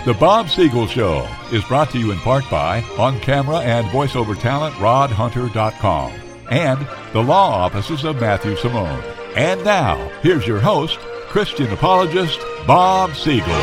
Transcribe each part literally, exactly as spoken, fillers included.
The Bob Siegel Show is brought to you in part by on-camera and voiceover talent rod hunter dot com and the law offices of Matthew Simone. And now, here's your host, Christian apologist Bob Siegel.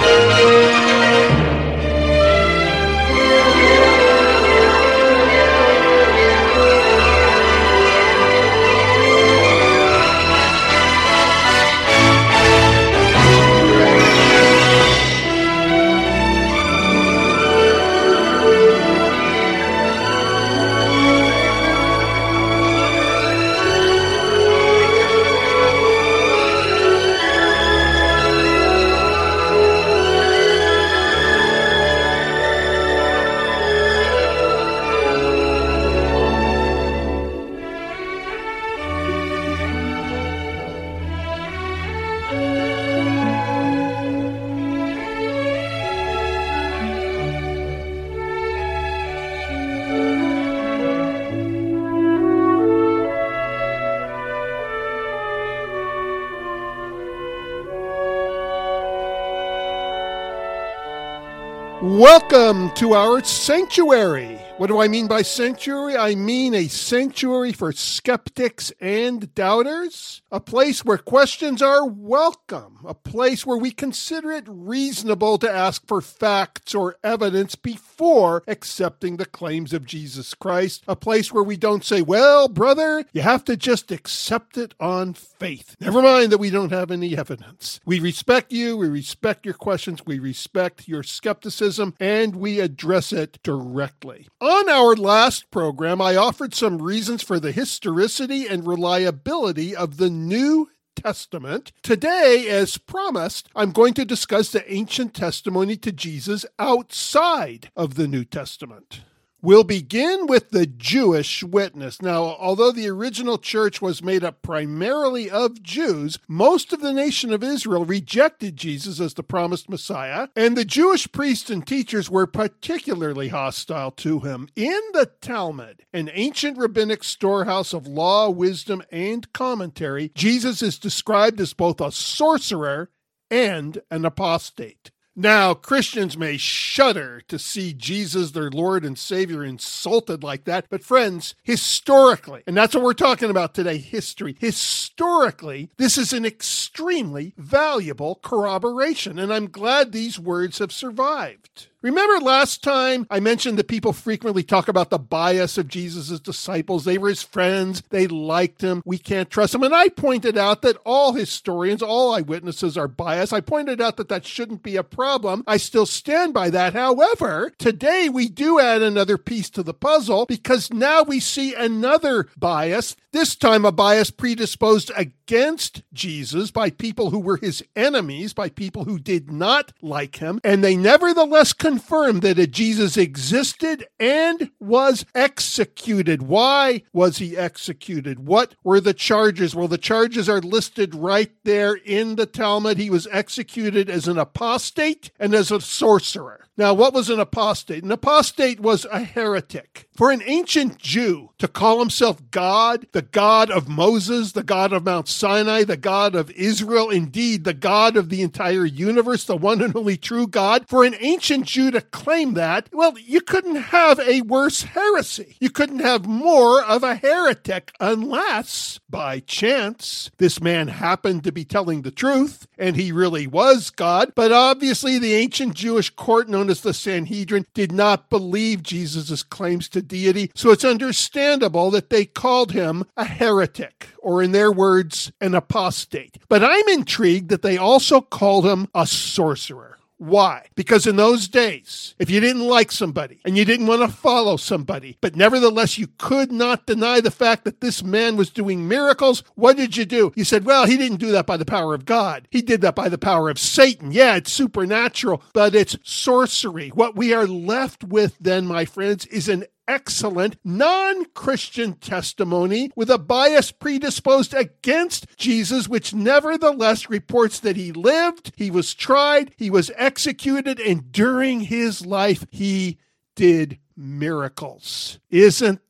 Welcome to our sanctuary. What do I mean by sanctuary? I mean a sanctuary for skeptics and doubters, a place where questions are welcome, a place where we consider it reasonable to ask for facts or evidence before accepting the claims of Jesus Christ, a place where we don't say, well, brother, you have to just accept it on faith. Never mind that we don't have any evidence. We respect you, we respect your questions, we respect your skepticism, and we address it directly. On our last program, I offered some reasons for the historicity and reliability of the New Testament. Today, as promised, I'm going to discuss the ancient testimony to Jesus outside of the New Testament. We'll begin with the Jewish witness. Now, although the original church was made up primarily of Jews, most of the nation of Israel rejected Jesus as the promised Messiah, and the Jewish priests and teachers were particularly hostile to him. In the Talmud, an ancient rabbinic storehouse of law, wisdom, and commentary, Jesus is described as both a sorcerer and an apostate. Now, Christians may shudder to see Jesus, their Lord and Savior, insulted like that. But friends, historically, and that's what we're talking about today, history. Historically, this is an extremely valuable corroboration, and I'm glad these words have survived. Remember last time I mentioned that people frequently talk about the bias of Jesus' disciples. They were his friends. They liked him. We can't trust him. And I pointed out that all historians, all eyewitnesses are biased. I pointed out that that shouldn't be a problem. I still stand by that. However, today we do add another piece to the puzzle because now we see another bias, this time a bias predisposed against Jesus by people who were his enemies, by people who did not like him, and they nevertheless confirmed that a Jesus existed and was executed. Why was he executed? What were the charges? Well, the charges are listed right there in the Talmud. He was executed as an apostate and as a sorcerer. Now, what was an apostate? An apostate was a heretic. For an ancient Jew to call himself God, the God of Moses, the God of Mount Sinai, the God of Israel, indeed the God of the entire universe, the one and only true God, for an ancient Jew to claim that, well, you couldn't have a worse heresy. You couldn't have more of a heretic unless, by chance, this man happened to be telling the truth and he really was God. But obviously the ancient Jewish court known as the Sanhedrin did not believe Jesus' claims to deity, so it's understandable that they called him a heretic, or in their words, an apostate. But I'm intrigued that they also called him a sorcerer. Why? Because in those days, if you didn't like somebody and you didn't want to follow somebody, but nevertheless you could not deny the fact that this man was doing miracles, what did you do? You said, well, he didn't do that by the power of God. He did that by the power of Satan. Yeah, it's supernatural, but it's sorcery. What we are left with then, my friends, is an excellent non-Christian testimony with a bias predisposed against Jesus, which nevertheless reports that he lived, he was tried, he was executed, and during his life he did miracles. Isn't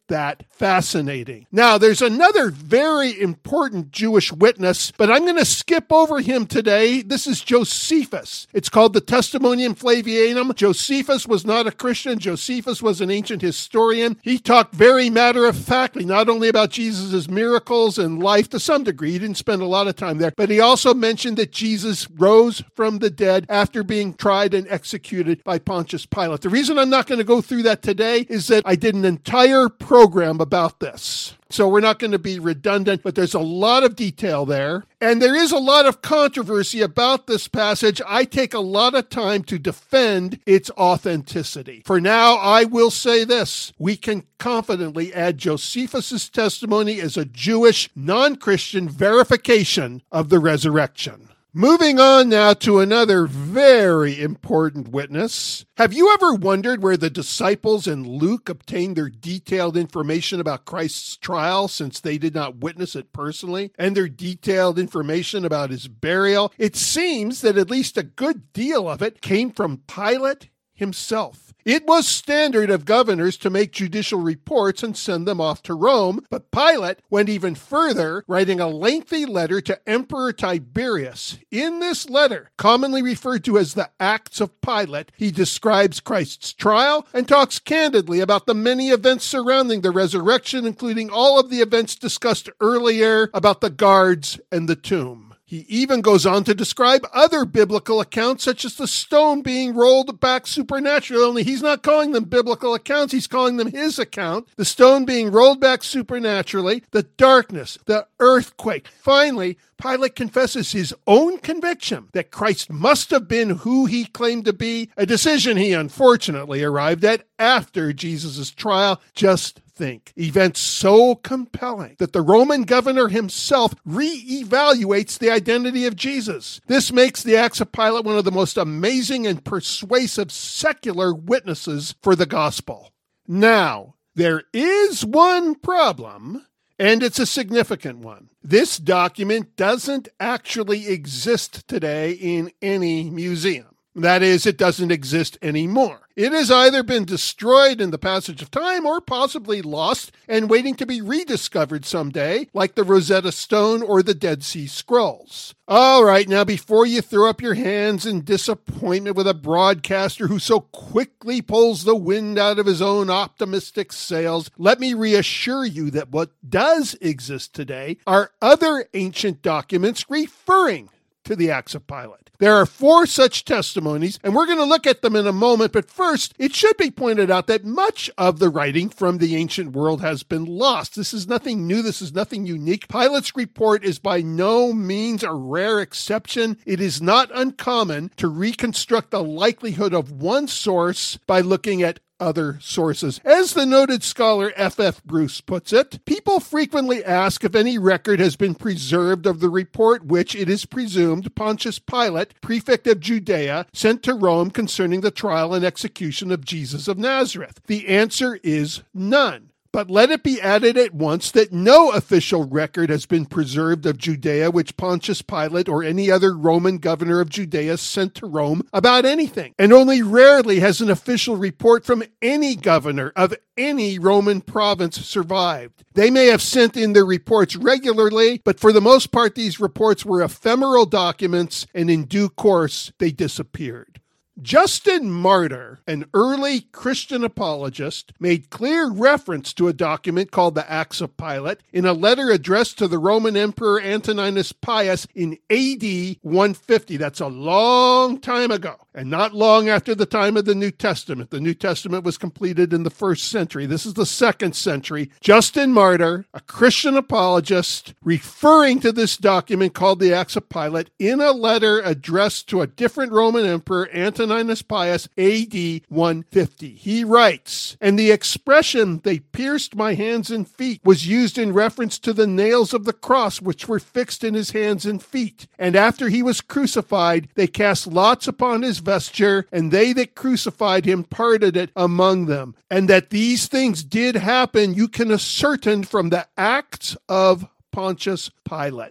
that fascinating. Now, there's another very important Jewish witness, but I'm going to skip over him today. This is Josephus. It's called the Testimonium Flavianum. Josephus was not a Christian. Josephus was an ancient historian. He talked very matter-of-factly, not only about Jesus' miracles and life to some degree. He didn't spend a lot of time there, but he also mentioned that Jesus rose from the dead after being tried and executed by Pontius Pilate. The reason I'm not going to go through that today is that I did an entire program about this. So we're not going to be redundant, but there's a lot of detail there. And there is a lot of controversy about this passage. I take a lot of time to defend its authenticity. For now, I will say this. We can confidently add Josephus' testimony as a Jewish, non-Christian verification of the resurrection. Moving on now to another very important witness. Have you ever wondered where the disciples and Luke obtained their detailed information about Christ's trial, since they did not witness it personally, and their detailed information about his burial? It seems that at least a good deal of it came from Pilate himself. It was standard of governors to make judicial reports and send them off to Rome, but Pilate went even further, writing a lengthy letter to Emperor Tiberius. In this letter, commonly referred to as the Acts of Pilate, he describes Christ's trial and talks candidly about the many events surrounding the resurrection, including all of the events discussed earlier about the guards and the tomb. He even goes on to describe other biblical accounts, such as the stone being rolled back supernaturally, only he's not calling them biblical accounts, he's calling them his account. The stone being rolled back supernaturally, the darkness, the earthquake. Finally, Pilate confesses his own conviction that Christ must have been who he claimed to be, a decision he unfortunately arrived at after Jesus' trial. Just think. Events so compelling that the Roman governor himself re-evaluates the identity of Jesus. This makes the Acts of Pilate one of the most amazing and persuasive secular witnesses for the gospel. Now, there is one problem, and it's a significant one. This document doesn't actually exist today in any museum. That is, it doesn't exist anymore. It has either been destroyed in the passage of time or possibly lost and waiting to be rediscovered someday, like the Rosetta Stone or the Dead Sea Scrolls. All right, now before you throw up your hands in disappointment with a broadcaster who so quickly pulls the wind out of his own optimistic sails, let me reassure you that what does exist today are other ancient documents referring to the Acts of Pilate. There are four such testimonies, and we're going to look at them in a moment, but first, it should be pointed out that much of the writing from the ancient world has been lost. This is nothing new. This is nothing unique. Pilate's report is by no means a rare exception. It is not uncommon to reconstruct the likelihood of one source by looking at other sources. As the noted scholar F F Bruce puts it, people frequently ask if any record has been preserved of the report which, it is presumed, Pontius Pilate, prefect of Judea, sent to Rome concerning the trial and execution of Jesus of Nazareth. The answer is none. But let it be added at once that no official record has been preserved of Judea which Pontius Pilate or any other Roman governor of Judea sent to Rome about anything. And only rarely has an official report from any governor of any Roman province survived. They may have sent in their reports regularly, but for the most part these reports were ephemeral documents, and in due course they disappeared. Justin Martyr, an early Christian apologist, made clear reference to a document called the Acts of Pilate in a letter addressed to the Roman Emperor Antoninus Pius in A D one fifty. That's a long time ago, and not long after the time of the New Testament. The New Testament was completed in the first century. This is the second century. Justin Martyr, a Christian apologist, referring to this document called the Acts of Pilate in a letter addressed to a different Roman emperor, Antoninus Antoninus Pius, A D one fifty. He writes, "And the expression, 'they pierced my hands and feet,' was used in reference to the nails of the cross which were fixed in his hands and feet. And after he was crucified, they cast lots upon his vesture, and they that crucified him parted it among them. And that these things did happen, you can ascertain from the Acts of Pontius Pilate."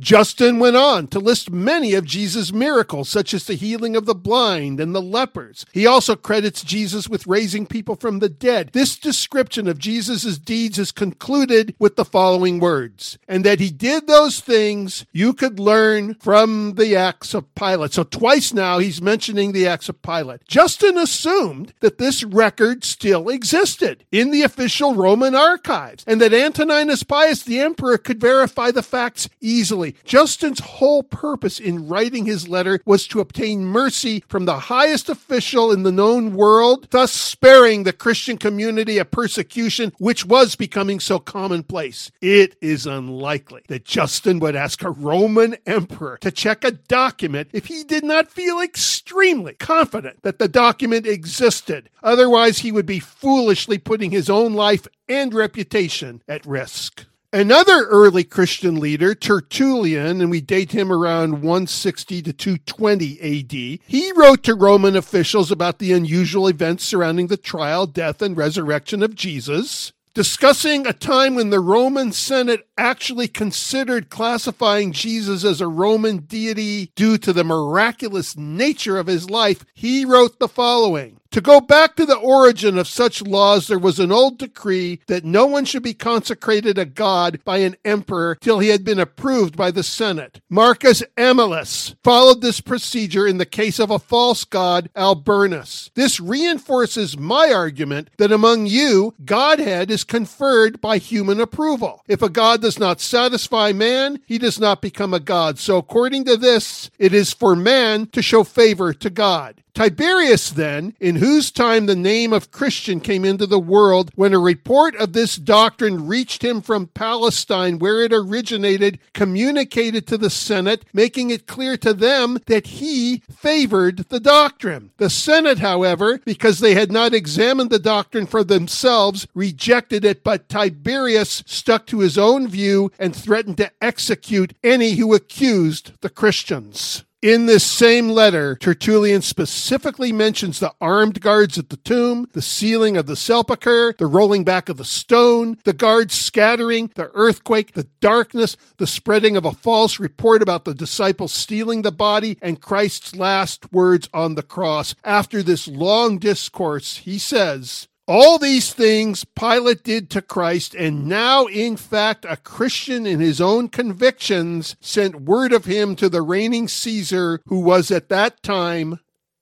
Justin went on to list many of Jesus' miracles, such as the healing of the blind and the lepers. He also credits Jesus with raising people from the dead. This description of Jesus' deeds is concluded with the following words, and that he did those things you could learn from the Acts of Pilate. So twice now he's mentioning the Acts of Pilate. Justin assumed that this record still existed in the official Roman archives, and that Antoninus Pius, the emperor, could verify the facts easily. Justin's whole purpose in writing his letter was to obtain mercy from the highest official in the known world, thus sparing the Christian community a persecution which was becoming so commonplace. It is unlikely that Justin would ask a Roman emperor to check a document if he did not feel extremely confident that the document existed. Otherwise, he would be foolishly putting his own life and reputation at risk. Another early Christian leader, Tertullian, and we date him around one sixty to two twenty A D, he wrote to Roman officials about the unusual events surrounding the trial, death, and resurrection of Jesus, discussing a time when the Roman Senate actually considered classifying Jesus as a Roman deity due to the miraculous nature of his life. He wrote the following. To go back to the origin of such laws, there was an old decree that no one should be consecrated a god by an emperor till he had been approved by the Senate. Marcus Aemilius followed this procedure in the case of a false god, Albernus. This reinforces my argument that among you, godhead is conferred by human approval. If a god does not satisfy man, he does not become a god. So according to this, it is for man to show favor to God. Tiberius, then, in whose time the name of Christian came into the world, when a report of this doctrine reached him from Palestine, where it originated, communicated to the Senate, making it clear to them that he favored the doctrine. The Senate, however, because they had not examined the doctrine for themselves, rejected it, but Tiberius stuck to his own view and threatened to execute any who accused the Christians. In this same letter, Tertullian specifically mentions the armed guards at the tomb, the sealing of the sepulchre, the rolling back of the stone, the guards scattering, the earthquake, the darkness, the spreading of a false report about the disciples stealing the body, and Christ's last words on the cross. After this long discourse, he says, all these things Pilate did to Christ, and now, in fact, a Christian in his own convictions sent word of him to the reigning Caesar, who was at that time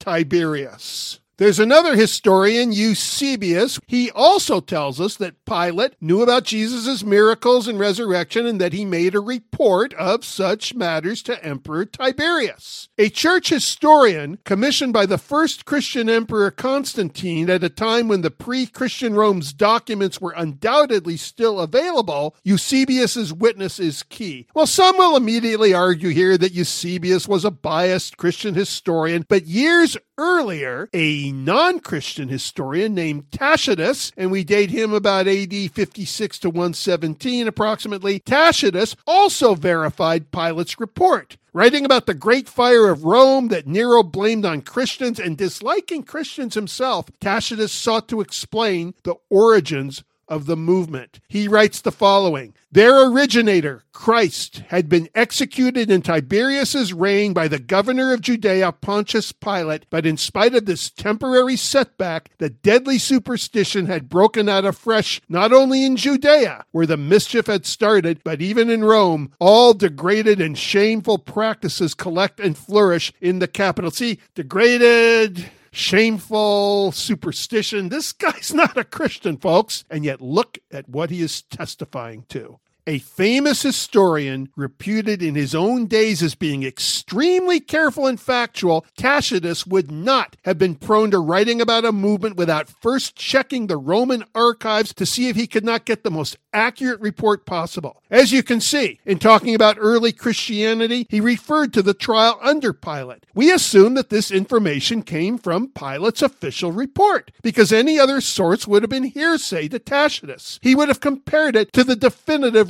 Tiberius. There's another historian, Eusebius. He also tells us that Pilate knew about Jesus' miracles and resurrection and that he made a report of such matters to Emperor Tiberius. A church historian commissioned by the first Christian emperor Constantine at a time when the pre-Christian Rome's documents were undoubtedly still available, Eusebius' witness is key. Well, some will immediately argue here that Eusebius was a biased Christian historian, but years earlier, a non-Christian historian named Tacitus, and we date him about A D fifty-six to one seventeen approximately, Tacitus also verified Pilate's report. Writing about the great fire of Rome that Nero blamed on Christians and disliking Christians himself, Tacitus sought to explain the origins of the movement. He writes the following. Their originator, Christ, had been executed in Tiberius's reign by the governor of Judea, Pontius Pilate, but in spite of this temporary setback, the deadly superstition had broken out afresh, not only in Judea, where the mischief had started, but even in Rome. All degraded and shameful practices collect and flourish in the capital. See, degraded, shameful superstition. This guy's not a Christian, folks. And yet look at what he is testifying to. A famous historian, reputed in his own days as being extremely careful and factual, Tacitus would not have been prone to writing about a movement without first checking the Roman archives to see if he could not get the most accurate report possible. As you can see, in talking about early Christianity, he referred to the trial under Pilate. We assume that this information came from Pilate's official report, because any other source would have been hearsay to Tacitus. He would have compared it to the definitive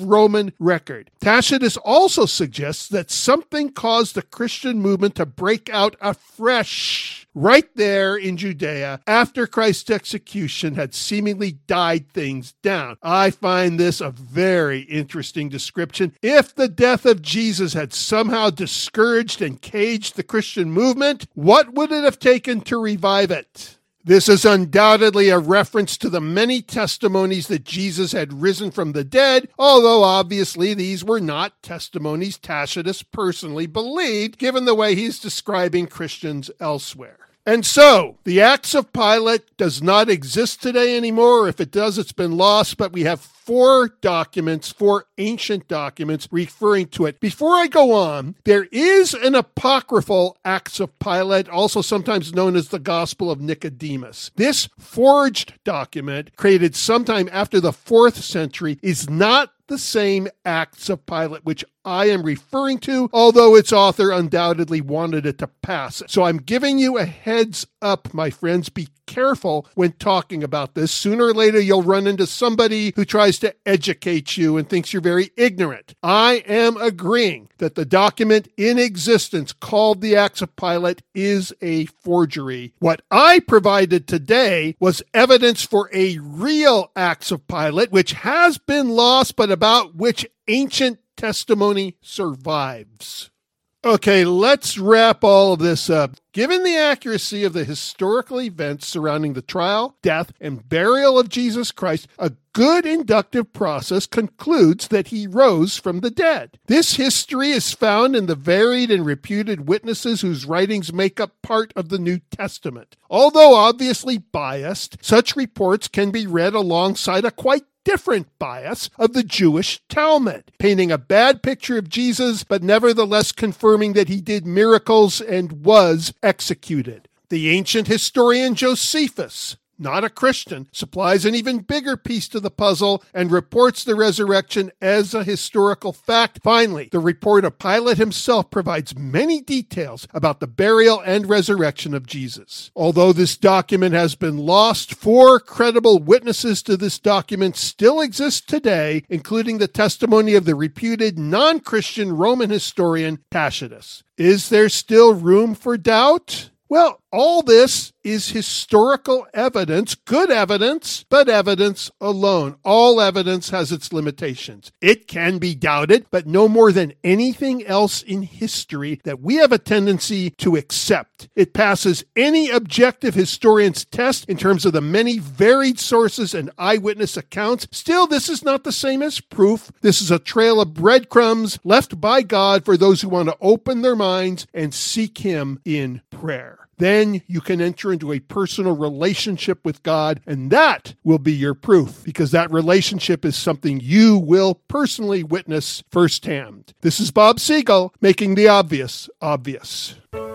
Roman record. Tacitus also suggests that something caused the Christian movement to break out afresh right there in Judea after Christ's execution had seemingly died things down. I find this a very interesting description. If the death of Jesus had somehow discouraged and caged the Christian movement, what would it have taken to revive it? This is undoubtedly a reference to the many testimonies that Jesus had risen from the dead, although obviously these were not testimonies Tacitus personally believed, given the way he's describing Christians elsewhere. And so, the Acts of Pilate does not exist today anymore. If it does, it's been lost, but we have four documents, four ancient documents referring to it. Before I go on, there is an apocryphal Acts of Pilate, also sometimes known as the Gospel of Nicodemus. This forged document, created sometime after the fourth century, is not the same Acts of Pilate which I am referring to, although its author undoubtedly wanted it to pass. So I'm giving you a heads up, my friends. Be careful when talking about this. Sooner or later, you'll run into somebody who tries to educate you and thinks you're very ignorant. I am agreeing that the document in existence called the Acts of Pilate is a forgery. What I provided today was evidence for a real Acts of Pilate, which has been lost, but about which ancient testimony survives. Okay, let's wrap all of this up. Given the accuracy of the historical events surrounding the trial, death, and burial of Jesus Christ, a good inductive process concludes that he rose from the dead. This history is found in the varied and reputed witnesses whose writings make up part of the New Testament. Although obviously biased, such reports can be read alongside a quite different bias of the Jewish Talmud, painting a bad picture of Jesus, but nevertheless confirming that he did miracles and was executed. The ancient historian Josephus, not a Christian, supplies an even bigger piece to the puzzle and reports the resurrection as a historical fact. Finally, the report of Pilate himself provides many details about the burial and resurrection of Jesus. Although this document has been lost, four credible witnesses to this document still exist today, including the testimony of the reputed non-Christian Roman historian Tacitus. Is there still room for doubt? Well, all this is historical evidence, good evidence, but evidence alone. All evidence has its limitations. It can be doubted, but no more than anything else in history that we have a tendency to accept. It passes any objective historian's test in terms of the many varied sources and eyewitness accounts. Still, this is not the same as proof. This is a trail of breadcrumbs left by God for those who want to open their minds and seek Him in prayer. Then you can enter into a personal relationship with God, and that will be your proof, because that relationship is something you will personally witness firsthand. This is Bob Siegel, making the obvious obvious.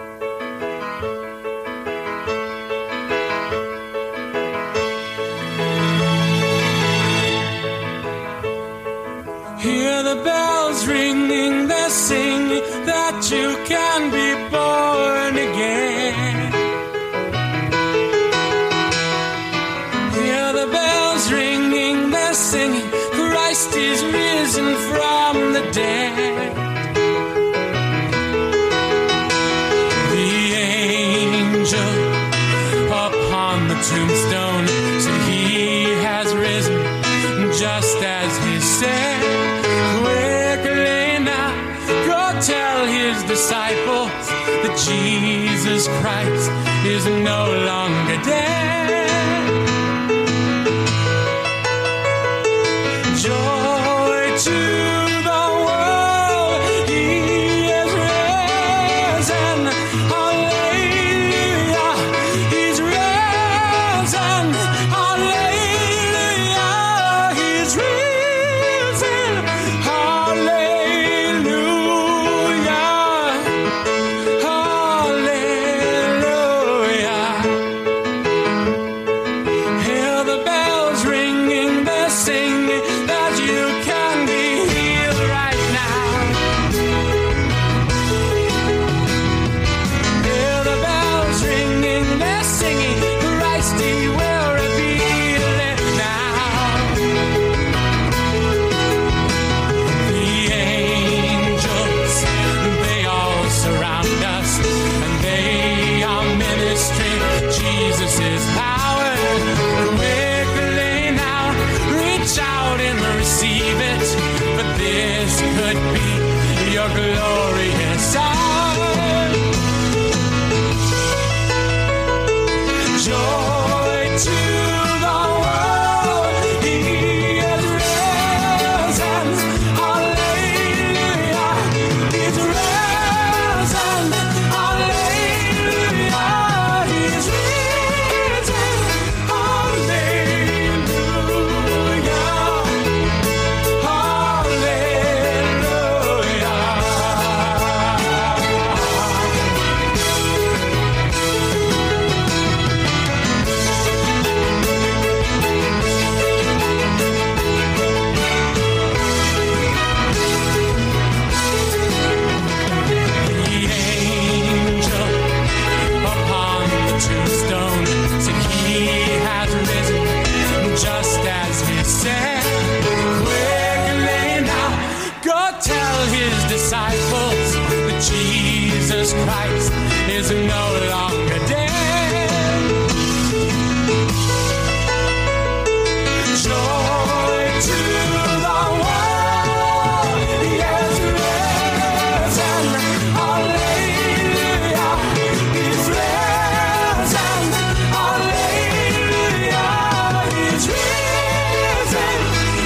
Hear the bells ringing, they're singing that you can be born again. Hear the bells ringing, they're singing, Christ is risen from the dead. The angel upon the tombstone said he has risen just as he said. Tell his disciples that Jesus Christ is no longer dead. Joy to the world, he is risen. Hallelujah, he's risen. Hallelujah, he's risen. Hallelujah. proves his power. Quickly now, reach out and receive it, for this could be your glorious hour. Joy to Christ is no longer dead. Joy to the world, he has risen. Hallelujah, he's risen. Hallelujah, he's risen.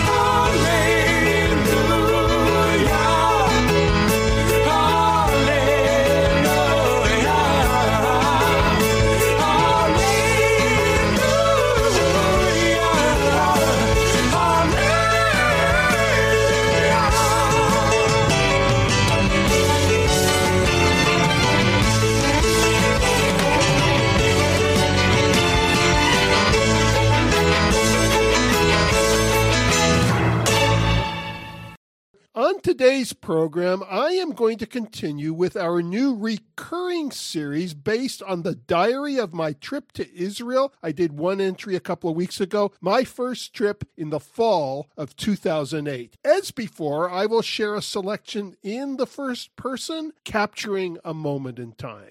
On today's program, I am going to continue with our new recurring series based on the diary of my trip to Israel. I did one entry a couple of weeks ago, my first trip in the fall of two thousand eight. As before, I will share a selection in the first person, capturing a moment in time.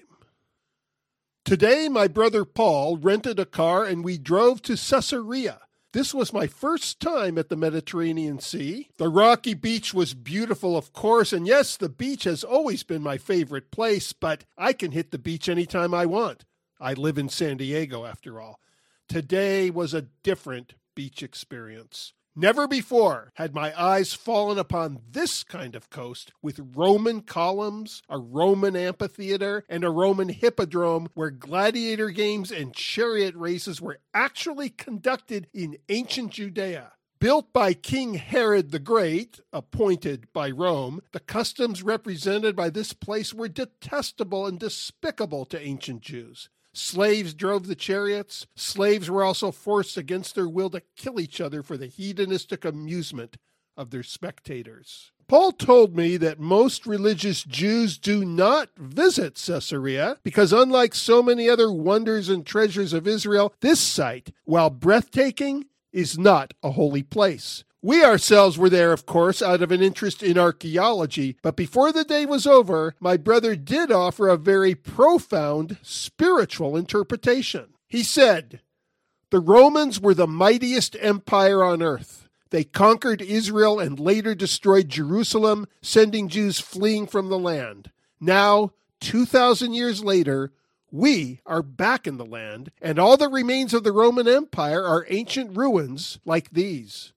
Today, my brother Paul rented a car and we drove to Caesarea. This was my first time at the Mediterranean Sea. The rocky beach was beautiful, of course, and yes, the beach has always been my favorite place, but I can hit the beach anytime I want. I live in San Diego, after all. Today was a different beach experience. Never before had my eyes fallen upon this kind of coast with Roman columns, a Roman amphitheater, and a Roman hippodrome where gladiator games and chariot races were actually conducted in ancient Judea. Built by King Herod the Great, appointed by Rome, the customs represented by this place were detestable and despicable to ancient Jews. Slaves drove the chariots. Slaves were also forced against their will to kill each other for the hedonistic amusement of their spectators. Paul told me that most religious Jews do not visit Caesarea because, unlike so many other wonders and treasures of Israel, this site, while breathtaking, is not a holy place. We ourselves were there, of course, out of an interest in archaeology, but before the day was over, my brother did offer a very profound spiritual interpretation. He said, "The Romans were the mightiest empire on earth. They conquered Israel and later destroyed Jerusalem, sending Jews fleeing from the land. Now, two thousand years later, we are back in the land, and all that remains of the Roman Empire are ancient ruins like these."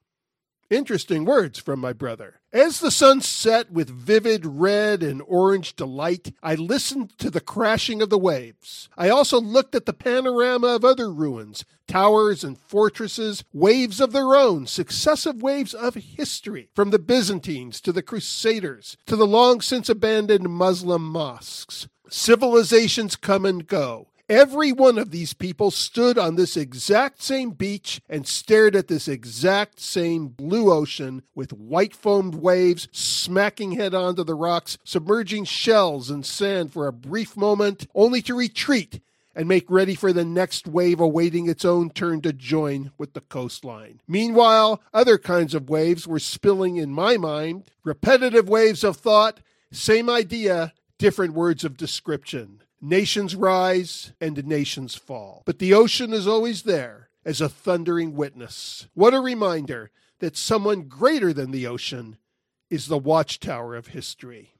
Interesting words from my brother. As the sun set with vivid red and orange delight, I listened to the crashing of the waves. I also looked at the panorama of other ruins, towers and fortresses, waves of their own, successive waves of history, from the Byzantines to the Crusaders, to the long since abandoned Muslim mosques. Civilizations come and go. Every one of these people stood on this exact same beach and stared at this exact same blue ocean with white-foamed waves smacking head onto the rocks, submerging shells and sand for a brief moment, only to retreat and make ready for the next wave awaiting its own turn to join with the coastline. Meanwhile, other kinds of waves were spilling in my mind, repetitive waves of thought, same idea, different words of description. Nations rise and nations fall. But the ocean is always there as a thundering witness. What a reminder that someone greater than the ocean is the watchtower of history.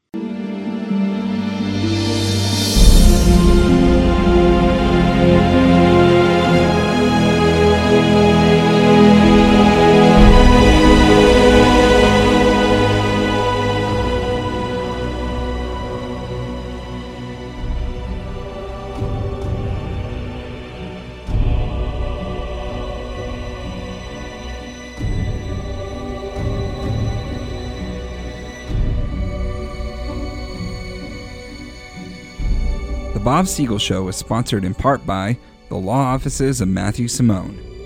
The Bob Siegel Show is sponsored in part by the law offices of Matthew Simone.